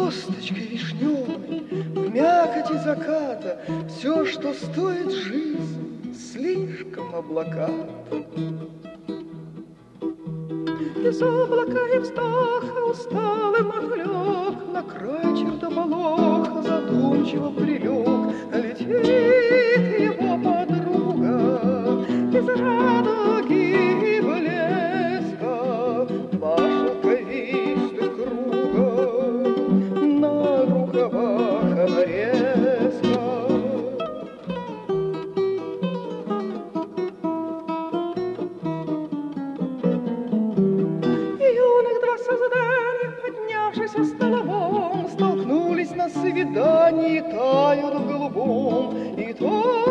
косточкой вишневой, в мякоти заката, все, что стоит жизнь, слишком облакато. Из облака и вздоха усталый мотылек на край чертополоха задумчиво прилег. Летит его подруга из радуги блеска, два шелковистых круга на рукавах обрезка. Юных два создания, поднявшись столбом, столкнулись на свидании, тают в голубом, и то